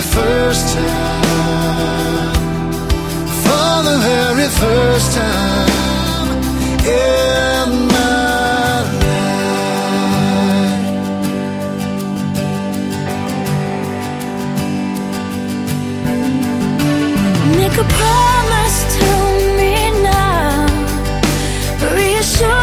first time, for the very first time in my life. Make a promise to me now, reassure